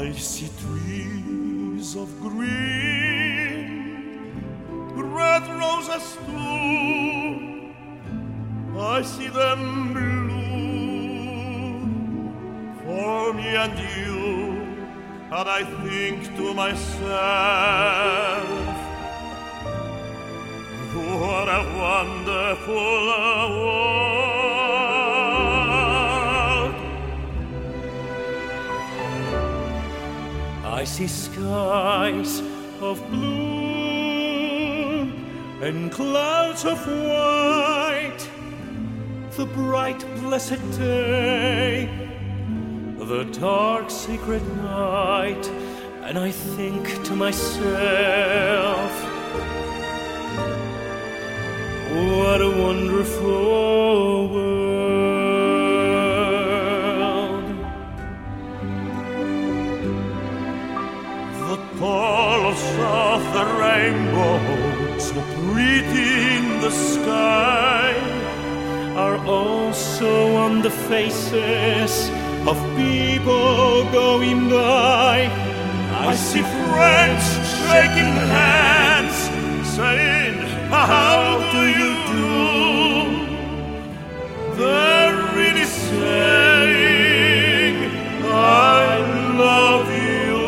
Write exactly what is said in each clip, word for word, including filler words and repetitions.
I see trees of green, red roses too. I see them bloom for me and you, and I think to myself, what a wonderful world. I see skies of blue and clouds of white, the bright blessed day, the dark secret night, and I think to myself, what a wonderful world. The colors of the rainbow, so pretty in the sky, are also on the faces of people going by. I see friends shaking hands, saying, how do you do? They're really saying, I love you.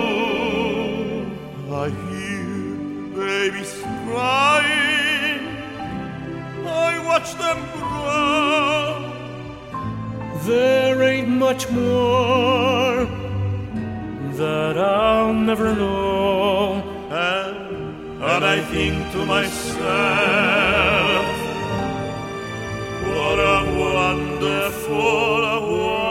I hear babies crying, I watch them grow. There ain't much more that I'll never know. And And I think to myself, what a wonderful world.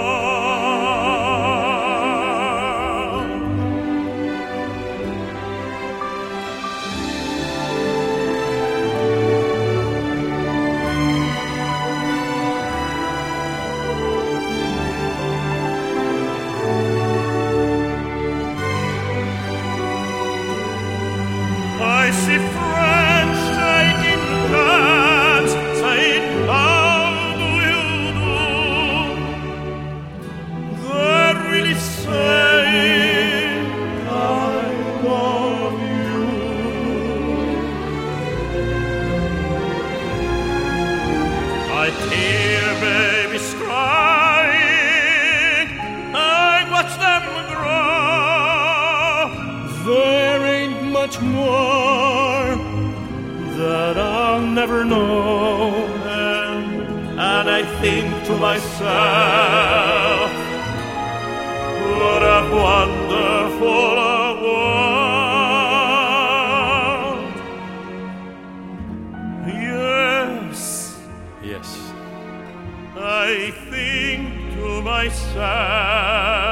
I see friends shaking hands, saying, how do you do? They're really saying, I love you. I hear babies crying, I watch them grow. There ain't much more that I'll never know. And, and I think to myself, what a wonderful world. Yes, yes, I think to myself,